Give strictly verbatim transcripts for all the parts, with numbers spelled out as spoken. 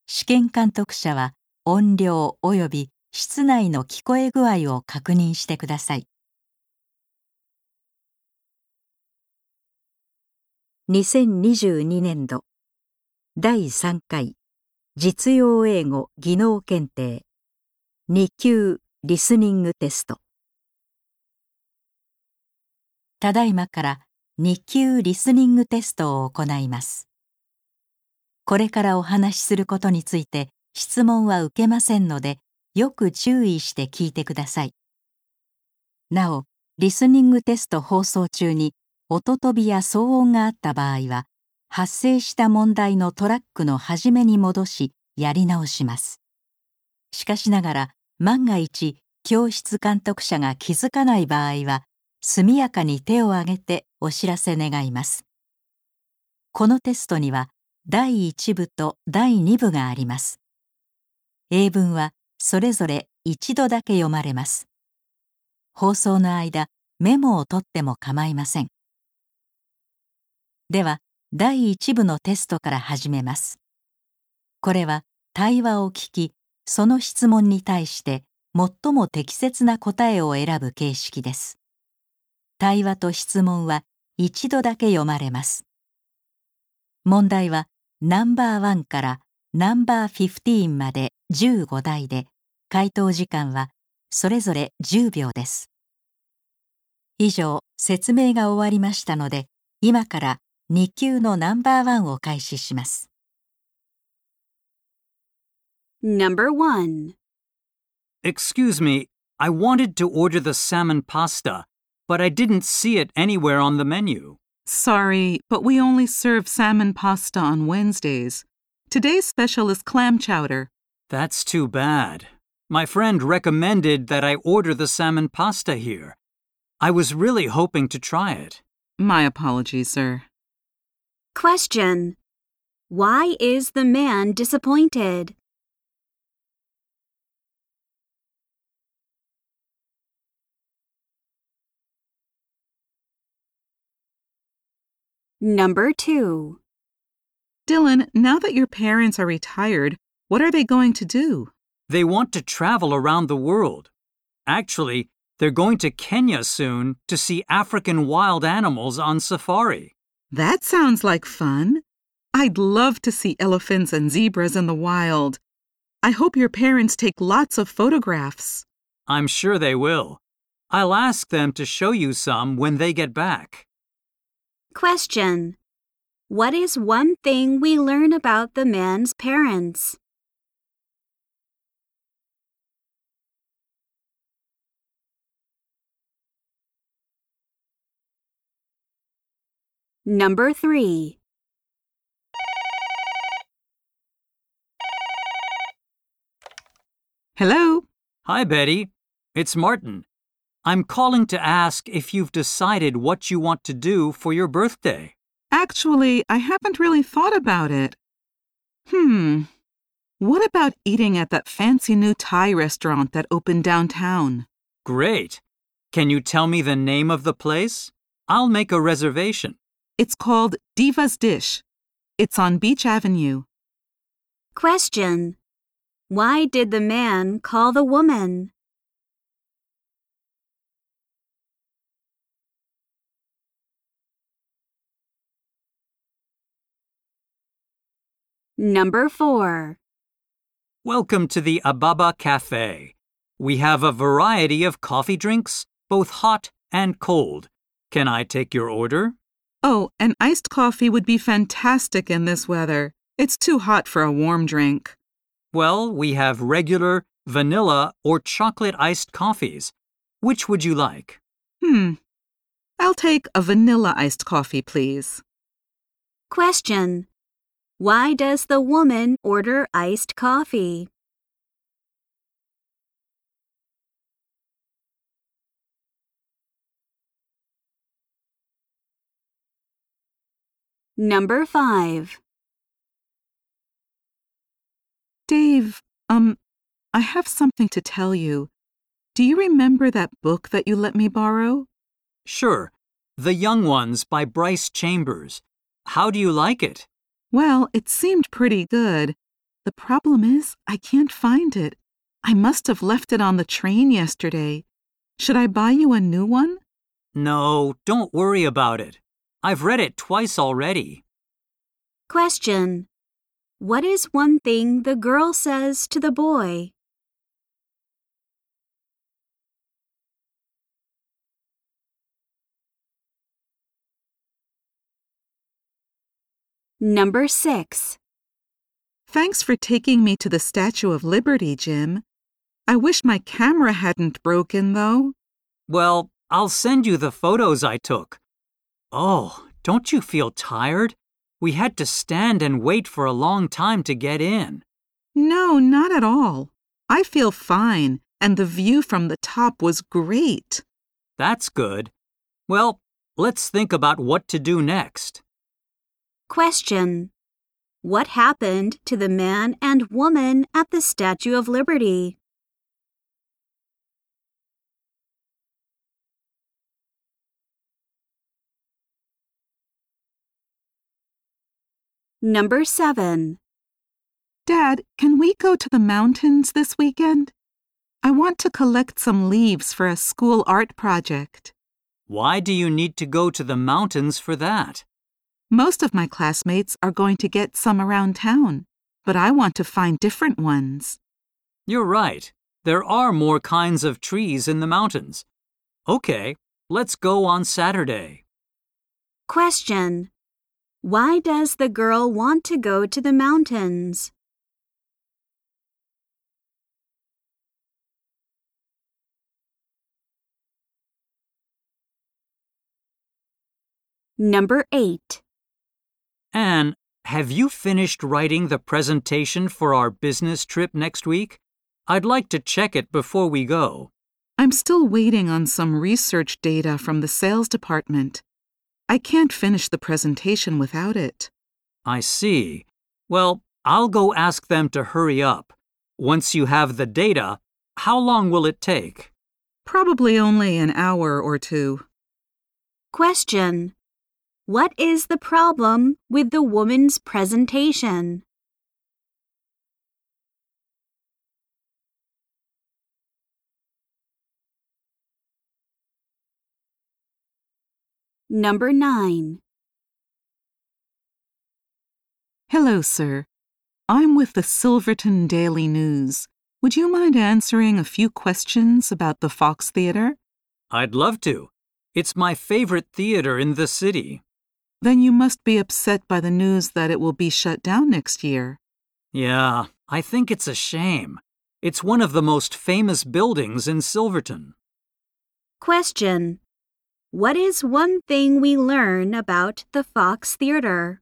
試験監督者は音量及び室内の聞こえ具合を確認してください。にせんにじゅうにねんどだいさんかい実用英語技能検定に級リスニングテスト。ただいまからに級リスニングテストを行います。これからお話しすることについて質問は受けませんので、よく注意して聞いてください。なお、リスニングテスト放送中に音飛びや騒音があった場合は、発生した問題のトラックの始めに戻し、やり直します。しかしながら、万が一、教室監督者が気づかない場合は、速やかに手を挙げてお知らせ願います。このテストには、だいいち部とだいに部があります。英文はそれぞれ一度だけ読まれます。放送の間、メモを取っても構いません。では、だいいち部のテストから始めます。これは対話を聞き、その質問に対して最も適切な答えを選ぶ形式です。対話と質問は一度だけ読まれます。問題はナンバーワンからナンバーフィフティーンまでじゅうご題で、回答時間はそれぞれじゅうびょうです。以上、説明が終わりましたので、今からに級のナンバーワンを開始します。 Number one. Excuse me, I wanted to order the salmon pasta, but I didn't see it anywhere on the menu. Sorry, but we only serve salmon pasta on Wednesdays. Today's special is clam chowder. That's too bad. My friend recommended that I order the salmon pasta here. I was really hoping to try it. My apologies, sir. Question. Why is the man disappointed? Number two. Dylan, now that your parents are retired, what are they going to do? They want to travel around the world. Actually, they're going to Kenya soon to see African wild animals on safari. That sounds like fun. I'd love to see elephants and zebras in the wild. I hope your parents take lots of photographs. I'm sure they will. I'll ask them to show you some when they get back. Question. What is one thing we learn about the man's parents? Number three. Hello? Hi, Betty. It's Martin. I'm calling to ask if you've decided what you want to do for your birthday. Actually, I haven't really thought about it. Hmm. What about eating at that fancy new Thai restaurant that opened downtown? Great. Can you tell me the name of the place? I'll make a reservation. It's called Diva's Dish. It's on Beach Avenue. Question. Why did the man call the woman? Number four. Welcome to the Ababa Cafe. We have a variety of coffee drinks, both hot and cold. Can I take your order? Oh, an iced coffee would be fantastic in this weather. It's too hot for a warm drink. Well, we have regular, vanilla, or chocolate iced coffees. Which would you like? Hmm. I'll take a vanilla iced coffee, please. Question. Why does the woman order iced coffee? Number five. Dave, um, I have something to tell you. Do you remember that book that you let me borrow? Sure. The Young Ones by Bryce Chambers. How do you like it? Well, it seemed pretty good. The problem is, I can't find it. I must have left it on the train yesterday. Should I buy you a new one? No, don't worry about it. I've read it twice already. Question. What is one thing the girl says to the boy? Number six. Thanks for taking me to the Statue of Liberty, Jim. I wish my camera hadn't broken, though. Well, I'll send you the photos I took. Oh, don't you feel tired? We had to stand and wait for a long time to get in. No, not at all. I feel fine, and the view from the top was great. That's good. Well, let's think about what to do next. Question. What happened to the man and woman at the Statue of Liberty? Number seven. Dad, can we go to the mountains this weekend? I want to collect some leaves for a school art project. Why do you need to go to the mountains for that? Most of my classmates are going to get some around town, but I want to find different ones. You're right. There are more kinds of trees in the mountains. Okay, let's go on Saturday. Question. Why does the girl want to go to the mountains? Number eight. Anne, have you finished writing the presentation for our business trip next week? I'd like to check it before we go. I'm still waiting on some research data from the sales department. I can't finish the presentation without it. I see. Well, I'll go ask them to hurry up. Once you have the data, how long will it take? Probably only an hour or two. Question. What is the problem with the woman's presentation? Number nine. Hello, sir. I'm with the Silverton Daily News. Would you mind answering a few questions about the Fox Theater? I'd love to. It's my favorite theater in the city. Then you must be upset by the news that it will be shut down next year. Yeah, I think it's a shame. It's one of the most famous buildings in Silverton. Question. What is one thing we learn about the Fox Theater?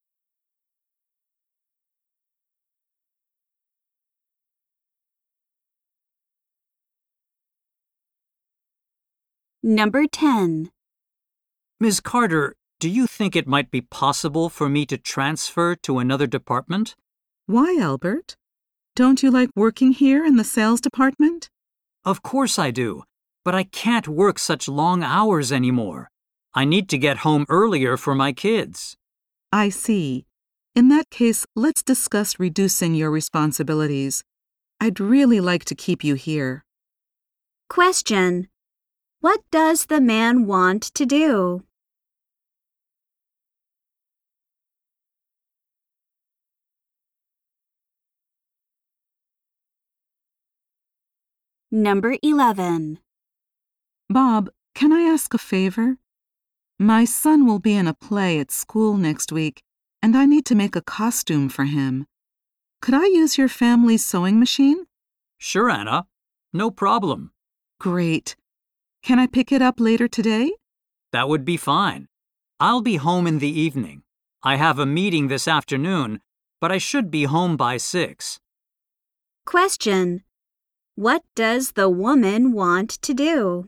Number ten. Miz Carter, do you think it might be possible for me to transfer to another department? Why, Albert? Don't you like working here in the sales department? Of course I do, but I can't work such long hours anymore. I need to get home earlier for my kids. I see. In that case, let's discuss reducing your responsibilities. I'd really like to keep you here. Question. What does the man want to do? Number eleven. Bob, can I ask a favor? My son will be in a play at school next week, and I need to make a costume for him. Could I use your family's sewing machine? Sure, Anna. No problem. Great. Can I pick it up later today? That would be fine. I'll be home in the evening. I have a meeting this afternoon, but I should be home by six. Question. What does the woman want to do?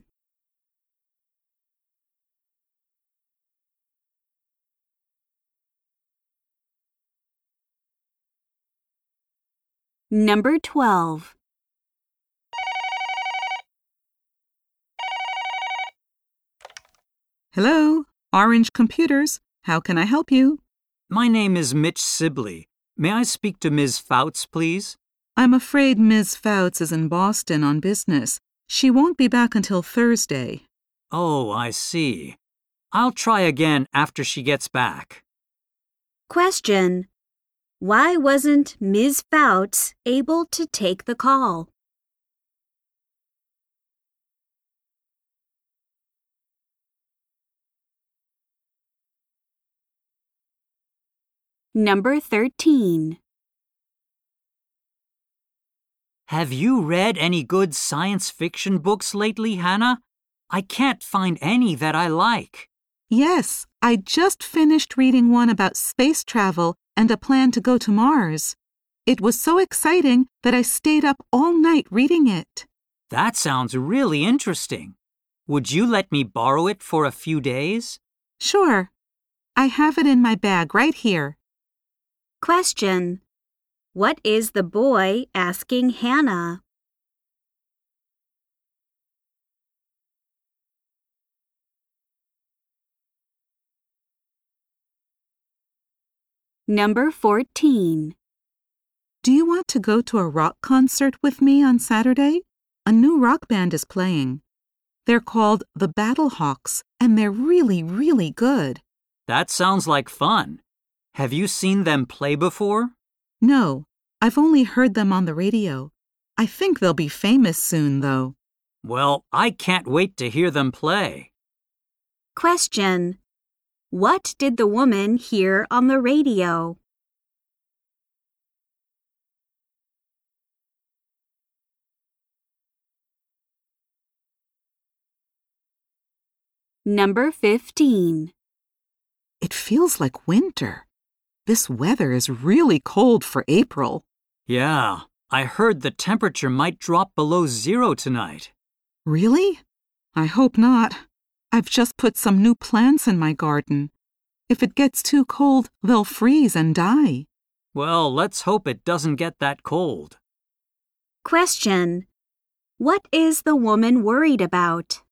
Number twelve. Hello, Orange Computers. How can I help you? My name is Mitch Sibley. May I speak to Miz Fouts, please? I'm afraid Miz Fouts is in Boston on business. She won't be back until Thursday. Oh, I see. I'll try again after she gets back. Question. Why wasn't Miz Fouts able to take the call? Number thirteen. Have you read any good science fiction books lately, Hannah? I can't find any that I like. Yes, I just finished reading one about space travel and a plan to go to Mars. It was so exciting that I stayed up all night reading it. That sounds really interesting. Would you let me borrow it for a few days? Sure. I have it in my bag right here. Question. What is the boy asking Hannah? Number fourteen. Do you want to go to a rock concert with me on Saturday? A new rock band is playing. They're called the Battlehawks, and they're really, really good. That sounds like fun. Have you seen them play before? No, I've only heard them on the radio. I think they'll be famous soon, though. Well, I can't wait to hear them play. Question. What did the woman hear on the radio? Number fifteen. It feels like winter. This weather is really cold for April. Yeah, I heard the temperature might drop below zero tonight. Really? I hope not. I've just put some new plants in my garden. If it gets too cold, they'll freeze and die. Well, let's hope it doesn't get that cold. Question. What is the woman worried about?